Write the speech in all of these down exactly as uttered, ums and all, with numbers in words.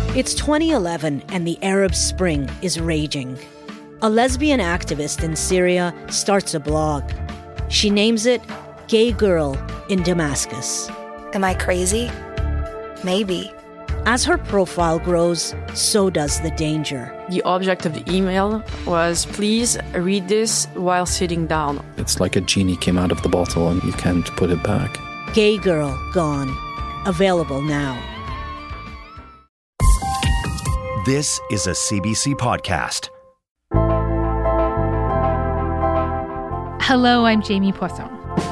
It's twenty eleven and the Arab Spring is raging. A lesbian activist in Syria starts a blog. She names it Gay Girl in Damascus. Am I crazy? Maybe. As her profile grows, so does the danger. The object of the email was, please read this while sitting down. It's like a genie came out of the bottle and you can't put it back. Gay Girl Gone. Available now. This is a C B C podcast. Hello, I'm Jamie Poisson.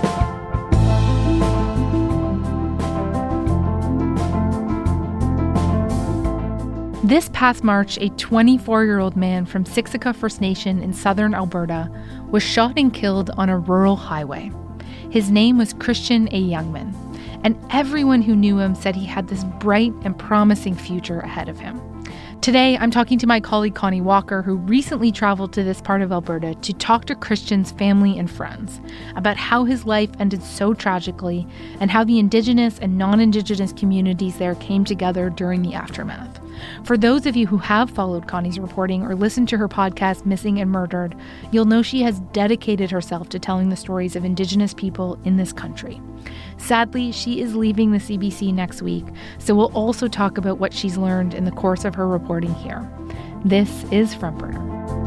This past March, a twenty-four-year-old man from Siksika First Nation in southern Alberta was shot and killed on a rural highway. His name was Christian A. Youngman, and everyone who knew him said he had this bright and promising future ahead of him. Today, I'm talking to my colleague Connie Walker, who recently traveled to this part of Alberta to talk to Christian's family and friends about how his life ended so tragically and how the Indigenous and non-Indigenous communities there came together during the aftermath. For those of you who have followed Connie's reporting or listened to her podcast, Missing and Murdered, you'll know she has dedicated herself to telling the stories of Indigenous people in this country. Sadly, she is leaving the C B C next week, so we'll also talk about what she's learned in the course of her reporting here. This is Front Burner.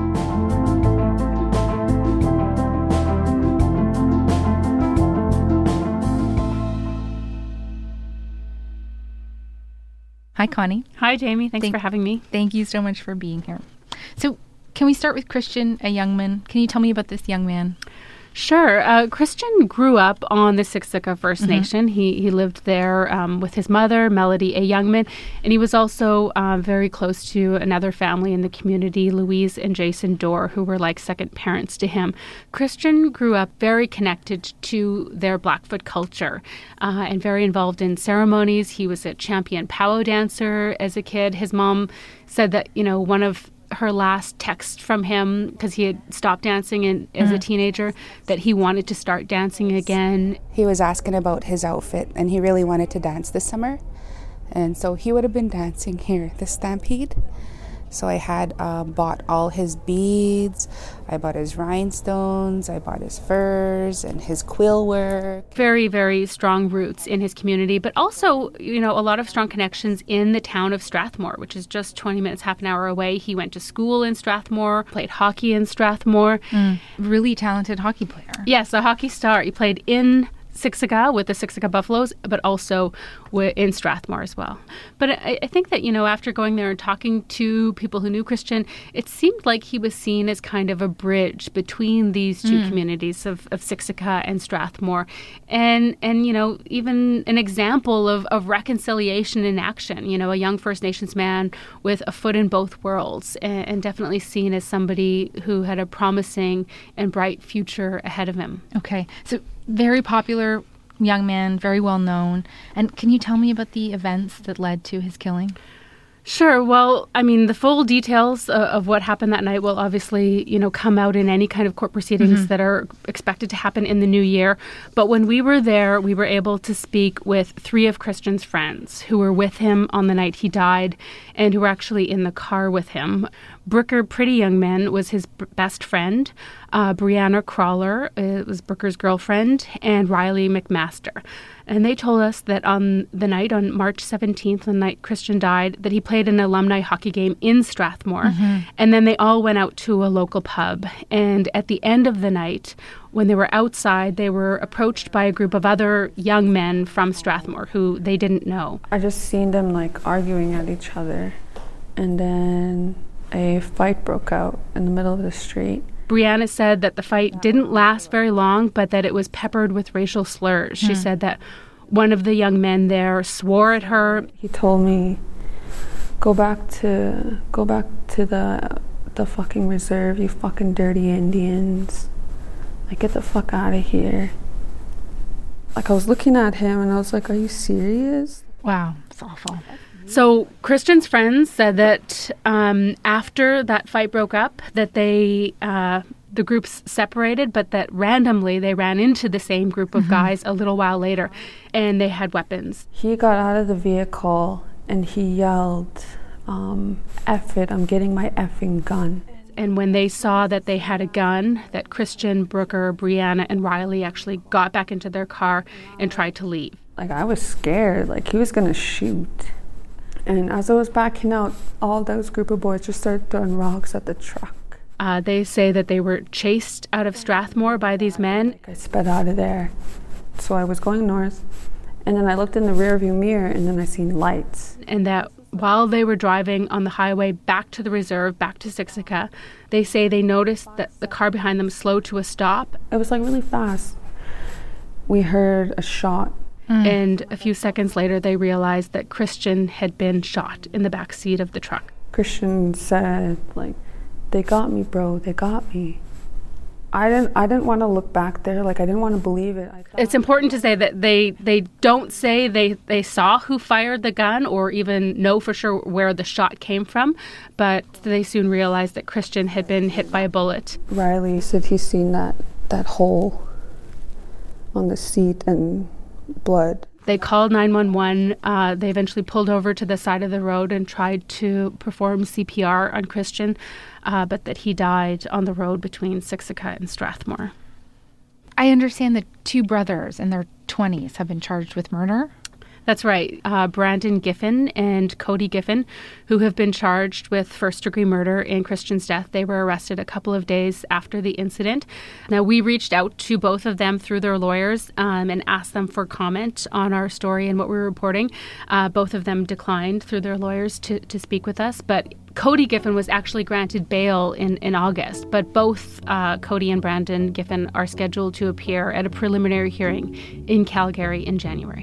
Hi, Connie. Hi, Jamie. Thanks Thank, for having me. Thank you so much for being here. So, can we start with Christian, a young man? Can you tell me about this young man? Sure. Uh, Christian grew up on the Siksika First Mm-hmm. Nation. He he lived there um, with his mother, Melody A. Youngman, and he was also uh, very close to another family in the community, Louise and Jason Dorr, who were like second parents to him. Christian grew up very connected to their Blackfoot culture uh, and very involved in ceremonies. He was a champion powwow dancer as a kid. His mom said that, you know, one of her last text from him, because he had stopped dancing in, as mm. a teenager, that he wanted to start dancing again. He was asking about his outfit, and he really wanted to dance this summer. And so he would have been dancing here, the Stampede. So I had uh, bought all his beads, I bought his rhinestones, I bought his furs and his quill work. Very, very strong roots in his community, but also, you know, a lot of strong connections in the town of Strathmore, which is just twenty minutes, half an hour away. He went to school in Strathmore, played hockey in Strathmore. Mm. Really talented hockey player. Yes, a hockey star. He played in Siksika with the Siksika Buffaloes, but also in Strathmore as well. But I, I think that, you know, after going there and talking to people who knew Christian, it seemed like he was seen as kind of a bridge between these two mm. communities of, of Siksika and Strathmore. And, and you know, even an example of, of reconciliation in action, you know, a young First Nations man with a foot in both worlds, and, and definitely seen as somebody who had a promising and bright future ahead of him. Okay. So very popular young man, very well known. And can you tell me about the events that led to his killing? Sure. Well, I mean, the full details uh, of what happened that night will obviously, you know, come out in any kind of court proceedings mm-hmm. that are expected to happen in the new year. But when we were there, we were able to speak with three of Christian's friends who were with him on the night he died and who were actually in the car with him. Brooker Pretty Young Man was his b- best friend. Uh, Brianna Crawler uh, was Brooker's girlfriend, and Riley McMaster. And they told us that on the night, on March seventeenth, the night Christian died, that he played an alumni hockey game in Strathmore. Mm-hmm. And then they all went out to a local pub. And at the end of the night, when they were outside, they were approached by a group of other young men from Strathmore who they didn't know. I just seen them like arguing at each other. And then a fight broke out in the middle of the street. Brianna said that the fight didn't last very long, but that it was peppered with racial slurs. She mm. said that one of the young men there swore at her. He told me, go back to go back to the the fucking reserve, you fucking dirty Indians. Like, get the fuck out of here. Like, I was looking at him and I was like, are you serious? Wow, it's awful. So Christian's friends said that um, after that fight broke up, that they uh, the groups separated, but that randomly they ran into the same group of mm-hmm. guys a little while later, and they had weapons. He got out of the vehicle and he yelled, um, F it, I'm getting my effing gun. And when they saw that they had a gun, that Christian, Brooker, Brianna, and Riley actually got back into their car and tried to leave. Like, I was scared, like he was gonna shoot. And as I was backing out, all those group of boys just started throwing rocks at the truck. Uh, they say that they were chased out of Strathmore by these men. Like I sped out of there. So I was going north, and then I looked in the rearview mirror, and then I seen lights. And that while they were driving on the highway back to the reserve, back to Siksika, they say they noticed that the car behind them slowed to a stop. It was like really fast. We heard a shot. Mm. And a few seconds later, they realized that Christian had been shot in the back seat of the truck. Christian said, like, they got me, bro, they got me. I didn't I didn't want to look back there, like I didn't want to believe it. I it's important to say that they they don't say they, they saw who fired the gun or even know for sure where the shot came from, but they soon realized that Christian had been hit by a bullet. Riley said he's seen that, that hole on the seat and blood. They called nine one one. Uh, they eventually pulled over to the side of the road and tried to perform C P R on Christian, uh, but that he died on the road between Siksika and Strathmore. I understand that two brothers in their twenties have been charged with murder. That's right. Uh, Brandon Giffen and Cody Giffen, who have been charged with first-degree murder in Christian's death. They were arrested a couple of days after the incident. Now, we reached out to both of them through their lawyers um, and asked them for comment on our story and what we were reporting. Uh, both of them declined through their lawyers to, to speak with us. But Cody Giffen was actually granted bail in, in August. But both uh, Cody and Brandon Giffen are scheduled to appear at a preliminary hearing in Calgary in January.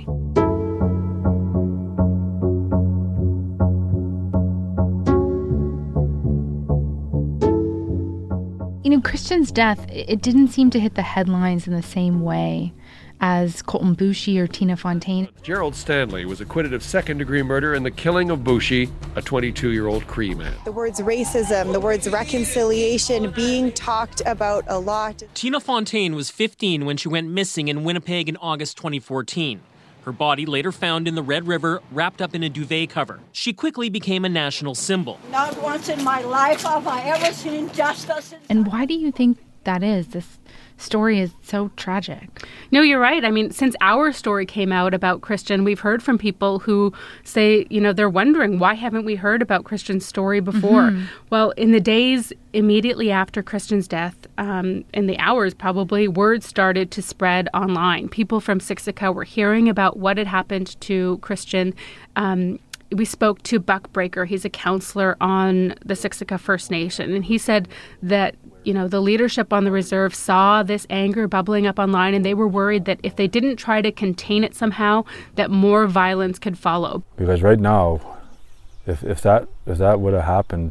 You know, Christian's death, it didn't seem to hit the headlines in the same way as Colton Boushie or Tina Fontaine. Gerald Stanley was acquitted of second-degree murder in the killing of Boushie, a twenty-two-year-old Cree man. The words racism, the words reconciliation being talked about a lot. Tina Fontaine was fifteen when she went missing in Winnipeg in August twenty fourteen. Her body later found in the Red River, wrapped up in a duvet cover. She quickly became a national symbol. Not once in my life have I ever seen justice. And why do you think that is? This story is so tragic. No, you're right. I mean, since our story came out about Christian, we've heard from people who say, you know, they're wondering, why haven't we heard about Christian's story before? Mm-hmm. Well, in the days immediately after Christian's death, um, in the hours probably, word started to spread online. People from Siksika were hearing about what had happened to Christian. Um, we spoke to Buck Breaker. He's a counselor on the Siksika First Nation, and he said that, you know, the leadership on the reserve saw this anger bubbling up online, and they were worried that if they didn't try to contain it somehow, that more violence could follow. Because right now, if if that if that would have happened,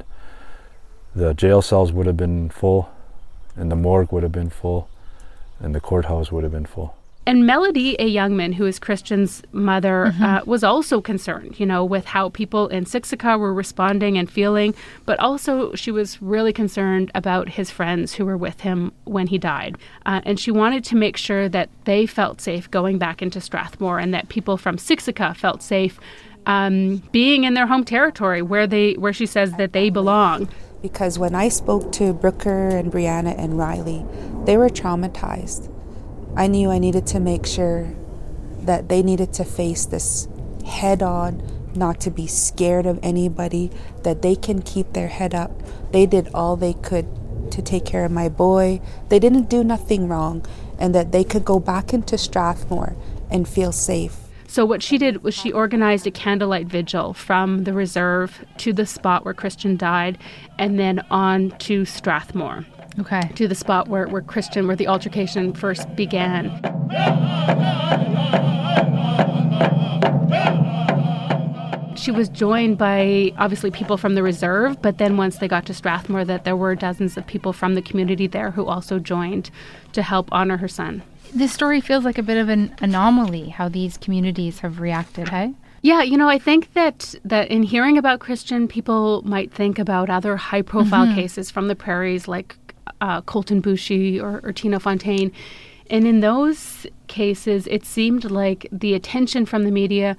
the jail cells would have been full, and the morgue would have been full, and the courthouse would have been full. And Melody A. Youngman, who is Christian's mother, mm-hmm. uh, was also concerned, you know, with how people in Siksika were responding and feeling. But also she was really concerned about his friends who were with him when he died. Uh, and she wanted to make sure that they felt safe going back into Strathmore and that people from Siksika felt safe um, being in their home territory where they, where she says that they belong. Because when I spoke to Brooker and Brianna and Riley, they were traumatized. I knew I needed to make sure that they needed to face this head on, not to be scared of anybody, that they can keep their head up. They did all they could to take care of my boy. They didn't do nothing wrong, and that they could go back into Strathmore and feel safe. So what she did was she organized a candlelight vigil from the reserve to the spot where Christian died, and then on to Strathmore. Okay. To the spot where, where Christian, where the altercation first began. She was joined by, obviously, people from the reserve, but then once they got to Strathmore, that there were dozens of people from the community there who also joined to help honor her son. This story feels like a bit of an anomaly, how these communities have reacted, hey? Yeah, you know, I think that, that in hearing about Christian, people might think about other high-profile mm-hmm. cases from the prairies, like Uh, Colton Boushie or, or Tina Fontaine. And in those cases, it seemed like the attention from the media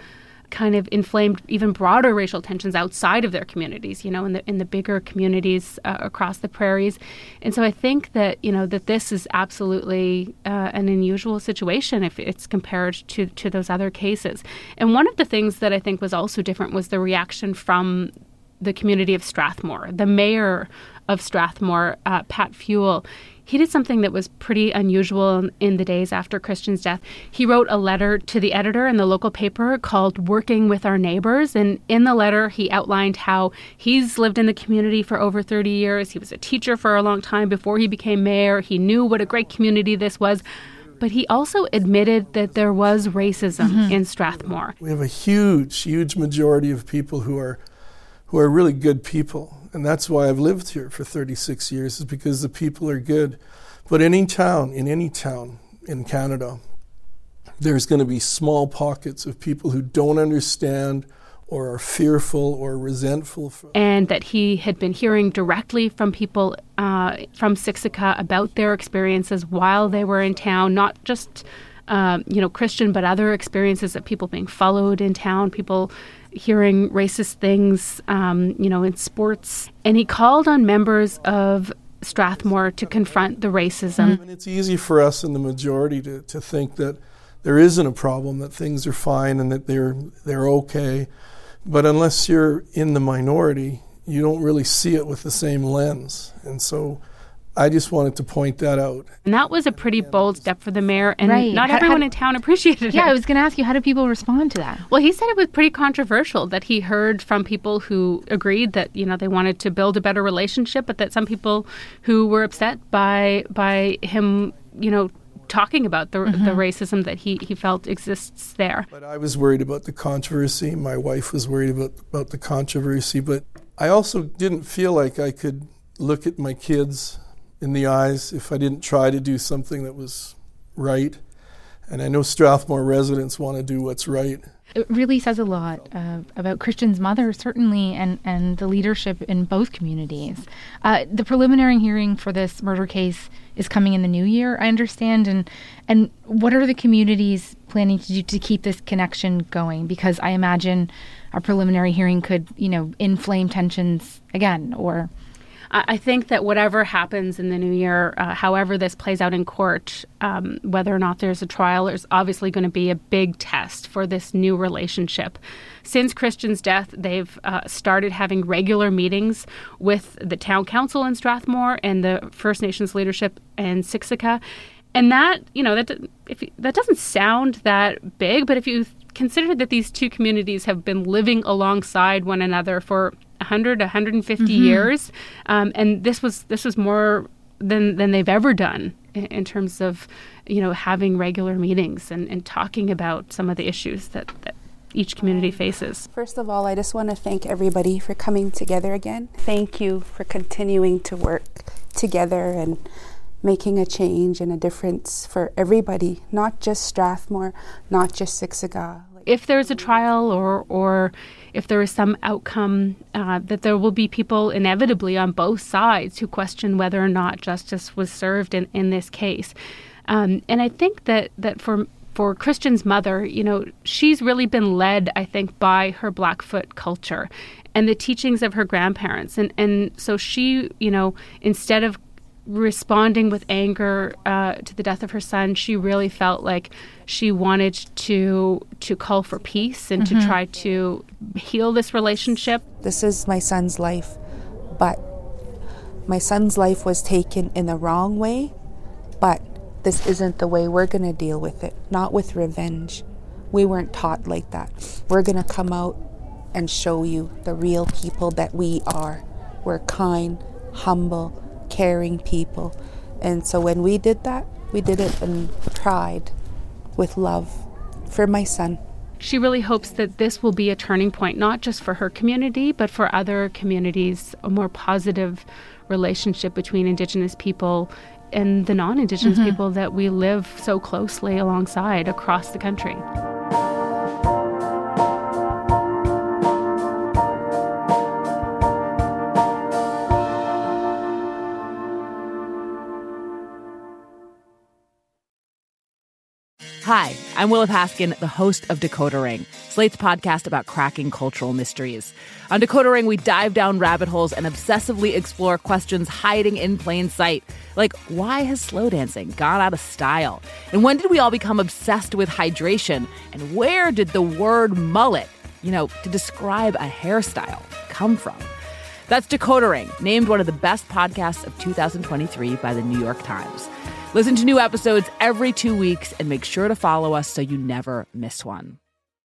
kind of inflamed even broader racial tensions outside of their communities, you know, in the in the bigger communities uh, across the prairies. And so I think that, you know, that this is absolutely uh, an unusual situation if it's compared to, to those other cases. And one of the things that I think was also different was the reaction from the community of Strathmore. The mayor of Strathmore, uh, Pat Fuel, he did something that was pretty unusual in the days after Christian's death. He wrote a letter to the editor in the local paper called Working with Our Neighbors. And in the letter, he outlined how he's lived in the community for over thirty years. He was a teacher for a long time before he became mayor. He knew what a great community this was. But he also admitted that there was racism mm-hmm. in Strathmore. We have a huge, huge majority of people who are who are really good people. And that's why I've lived here for thirty-six years, is because the people are good. But any town, in any town in Canada, there's going to be small pockets of people who don't understand or are fearful or resentful. And that he had been hearing directly from people uh, from Siksika about their experiences while they were in town, not just uh, you know, Christian, but other experiences of people being followed in town, people hearing racist things, um, you know, in sports. And he called on members of Strathmore to confront the racism. And it's easy for us in the majority to, to think that there isn't a problem, that things are fine and that they're they're okay. But unless you're in the minority, you don't really see it with the same lens. And so I just wanted to point that out. And that was a pretty bold step for the mayor, and right. not how, everyone how, in town appreciated yeah, it. Yeah, I was going to ask you, how do people respond to that? Well, he said it was pretty controversial, that he heard from people who agreed that, you know, they wanted to build a better relationship, but that some people who were upset by by him, you know, talking about the mm-hmm. the racism that he, he felt exists there. But I was worried about the controversy. My wife was worried about, about the controversy. But I also didn't feel like I could look at my kids in the eyes if I didn't try to do something that was right. And I know Strathmore residents want to do what's right. It really says a lot uh, about Christian's mother, certainly, and, and the leadership in both communities. Uh, the preliminary hearing for this murder case is coming in the new year, I understand. And and what are the communities planning to do to keep this connection going? Because I imagine a preliminary hearing could, you know, inflame tensions again, or... I think that whatever happens in the new year, uh, however this plays out in court, um, whether or not there's a trial, is obviously going to be a big test for this new relationship. Since Christian's death, they've uh, started having regular meetings with the town council in Strathmore and the First Nations leadership in Siksika. And that, you know, that if that doesn't sound that big, but if you consider that these two communities have been living alongside one another for one hundred, one hundred fifty mm-hmm. years, um, and this was this was more than than they've ever done in, in terms of, you know, having regular meetings and, and talking about some of the issues that, that each community faces. First of all, I just want to thank everybody for coming together again. Thank you for continuing to work together and making a change and a difference for everybody, not just Strathmore, not just Siksika. If there's a trial or or if there is some outcome, uh, that there will be people inevitably on both sides who question whether or not justice was served in, in this case. Um, and I think that, that for for Christian's mother, you know, she's really been led, I think, by her Blackfoot culture and the teachings of her grandparents. And, and so she, you know, instead of responding with anger uh, to the death of her son, she really felt like she wanted to to call for peace and mm-hmm. to try to heal this relationship. This is my son's life, but my son's life was taken in the wrong way, but this isn't the way we're going to deal with it, not with revenge. We weren't taught like that. We're going to come out and show you the real people that we are. We're kind, humble, caring people. And so when we did that, we did it in pride, with love, for my son. She really hopes that this will be a turning point, not just for her community, but for other communities, a more positive relationship between Indigenous people and the non-Indigenous mm-hmm. people that we live so closely alongside across the country. Hi, I'm Willa Paskin, the host of Decoder Ring, Slate's podcast about cracking cultural mysteries. On Decoder Ring, we dive down rabbit holes and obsessively explore questions hiding in plain sight. Like, why has slow dancing gone out of style? And when did we all become obsessed with hydration? And where did the word mullet, you know, to describe a hairstyle, come from? That's Decoder Ring, named one of the best podcasts of two thousand twenty-three by the New York Times. Listen to new episodes every two weeks and make sure to follow us so you never miss one.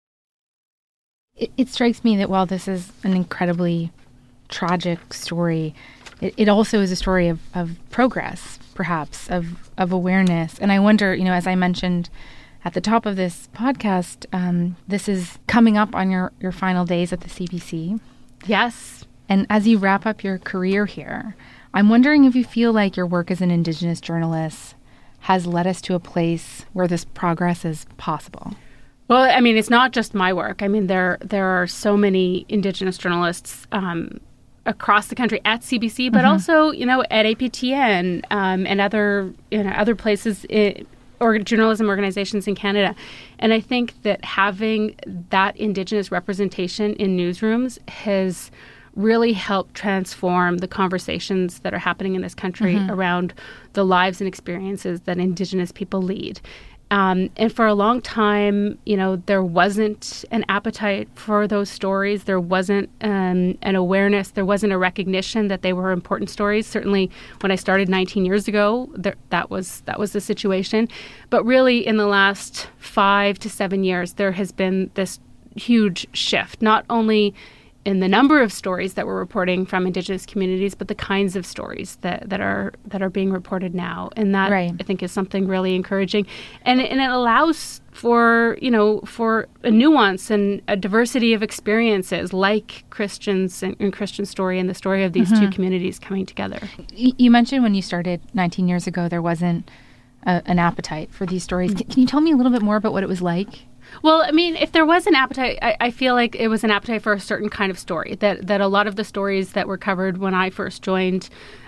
It, it strikes me that while this is an incredibly tragic story, it, it also is a story of, of progress, perhaps, of, of awareness. And I wonder, you know, as I mentioned at the top of this podcast, um, this is coming up on your, your final days at the C B C. Yes. And as you wrap up your career here, I'm wondering if you feel like your work as an Indigenous journalist has led us to a place where this progress is possible. Well, I mean, it's not just my work. I mean, there there are so many Indigenous journalists um, across the country at C B C, but mm-hmm. also, you know, at A P T N um, and other you know other places, in, or journalism organizations in Canada. And I think that having that Indigenous representation in newsrooms has really help transform the conversations that are happening in this country mm-hmm. around the lives and experiences that Indigenous people lead. Um, and for a long time, you know, there wasn't an appetite for those stories. There wasn't um, an awareness. There wasn't a recognition that they were important stories. Certainly, when I started nineteen years ago, there, that was that was the situation. But really, in the last five to seven years, there has been this huge shift, not only in the number of stories that we're reporting from Indigenous communities, but the kinds of stories that, that are that are being reported now. And that, right. I think, is something really encouraging. And, and it allows for, you know, for a nuance and a diversity of experiences like Christians and, and Christian story and the story of these mm-hmm. two communities coming together. You mentioned when you started nineteen years ago, there wasn't a, an appetite for these stories. Can, can you tell me a little bit more about what it was like? Well, I mean, if there was an appetite, I, I feel like it was an appetite for a certain kind of story, that, that a lot of the stories that were covered when I first joined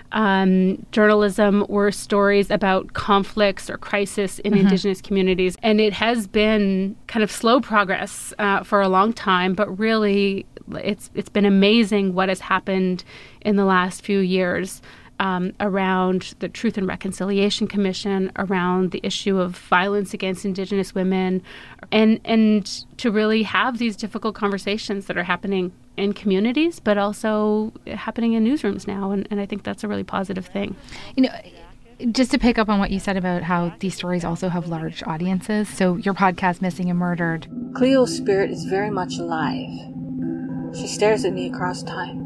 um, journalism were stories about conflicts or crisis in mm-hmm. Indigenous communities. And it has been kind of slow progress uh, for a long time, but really it's it's been amazing what has happened in the last few years. Um, around the Truth and Reconciliation Commission, around the issue of violence against Indigenous women, and and to really have these difficult conversations that are happening in communities, but also happening in newsrooms now. And, and I think that's a really positive thing. You know, just to pick up on what you said about how these stories also have large audiences. So your podcast, Missing and Murdered. Cleo's spirit is very much alive. She stares at me across time,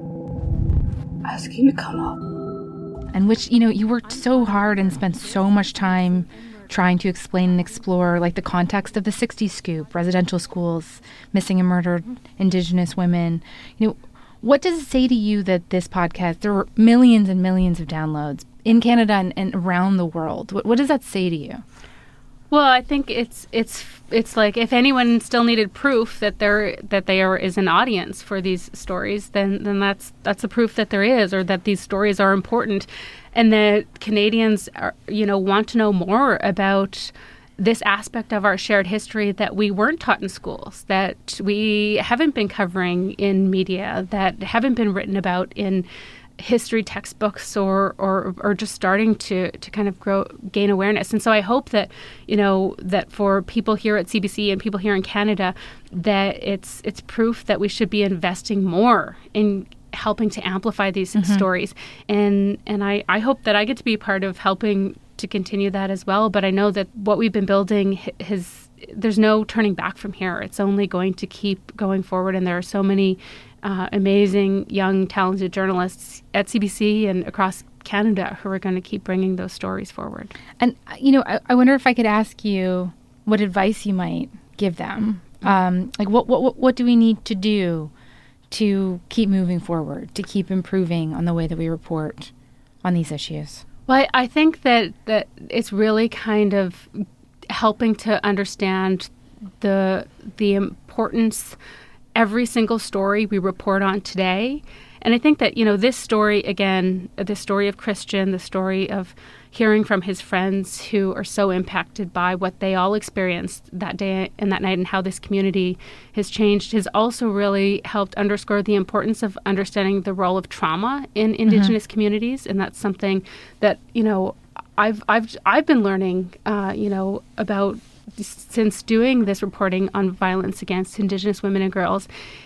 asking to come up. And which, you know, you worked so hard and spent so much time trying to explain and explore, like, the context of the sixties scoop, residential schools, missing and murdered Indigenous women. You know, what does it say to you that this podcast, there were millions and millions of downloads in Canada and, and around the world? What, what does that say to you? Well, I think it's it's it's like if anyone still needed proof that there that there is an audience for these stories, then then that's that's the proof that there is, or that these stories are important, and that Canadians are, you know, want to know more about this aspect of our shared history that we weren't taught in schools, that we haven't been covering in media, that haven't been written about in history textbooks, or, or or just starting to to kind of grow gain awareness. And so I hope that, you know, that for people here at C B C and people here in Canada, that it's it's proof that we should be investing more in helping to amplify these mm-hmm. stories. And and I, I hope that I get to be part of helping to continue that as well. But I know that what we've been building has, there's no turning back from here. It's only going to keep going forward. And there are so many Uh, amazing, young, talented journalists at C B C and across Canada who are going to keep bringing those stories forward. And, you know, I, I wonder if I could ask you what advice you might give them. Um, like, what, what what do we need to do to keep moving forward, to keep improving on the way that we report on these issues? Well, I, I think that, that it's really kind of helping to understand the the importance every single story we report on today And I think that, you know, this story, again, this story of Christian, the story of hearing from his friends who are so impacted by what they all experienced that day and that night and how this community has changed, has also really helped underscore the importance of understanding the role of trauma in Indigenous mm-hmm. communities. And that's something that, you know, I've I've I've been learning, uh, you know, about since doing this reporting on violence against Indigenous women and girls.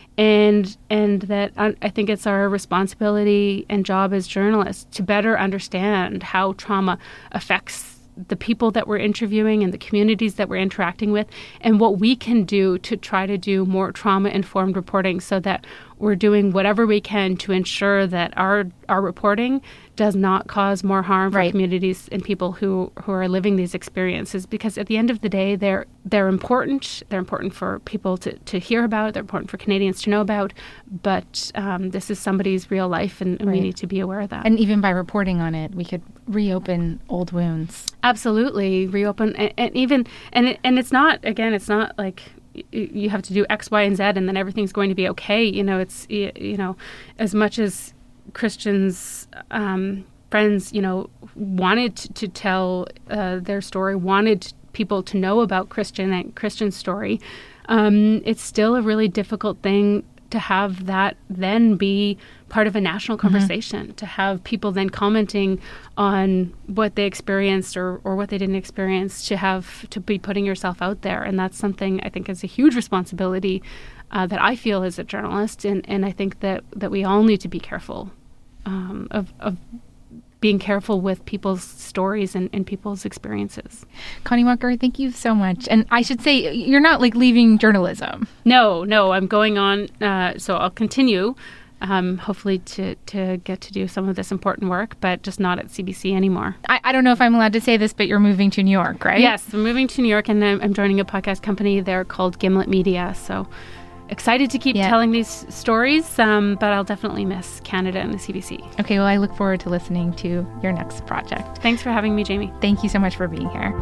And and that I think it's our responsibility and job as journalists to better understand how trauma affects the people that we're interviewing and the communities that we're interacting with, and what we can do to try to do more trauma-informed reporting so that we're doing whatever we can to ensure that our our reporting does not cause more harm for right. communities and people who, who are living these experiences. Because at the end of the day, they're they're important. They're important for people to, to hear about. They're important for Canadians to know about. But um, this is somebody's real life, and, and right. we need to be aware of that. And even by reporting on it, we could reopen old wounds. Absolutely, reopen, and, and even and it, and it's not again, it's not like you have to do X, Y, and Z, and then everything's going to be okay. You know, it's you know, as much as Christian's um, friends, you know, wanted to, to tell uh, their story, wanted people to know about Christian and Christian's story. Um, it's still a really difficult thing to have that then be part of a national conversation, mm-hmm. to have people then commenting on what they experienced or, or what they didn't experience, to have to be putting yourself out there. And that's something I think is a huge responsibility uh, that I feel as a journalist. And, and I think that, that we all need to be careful um, of, of being careful with people's stories and, and people's experiences. Connie Walker, thank you so much. And I should say, you're not like leaving journalism. No, no, I'm going on. Uh, so I'll continue, um, hopefully to, to get to do some of this important work, but just not at C B C anymore. I, I don't know if I'm allowed to say this, but you're moving to New York, right? Yes, I'm moving to New York, and I'm, I'm joining a podcast company there called Gimlet Media. So excited to keep yeah. telling these stories, um, but I'll definitely miss Canada and the C B C. Okay, well, I look forward to listening to your next project. Thanks for having me, Jamie. Thank you so much for being here.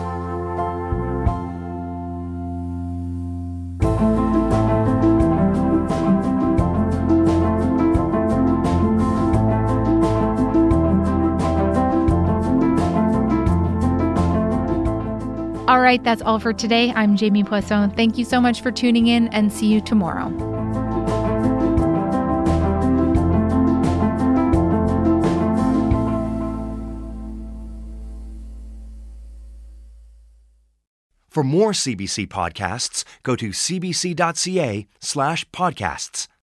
All right, that's all for today. I'm Jamie Poisson. Thank you so much for tuning in, and see you tomorrow. For more C B C podcasts, go to cbc.ca slash podcasts.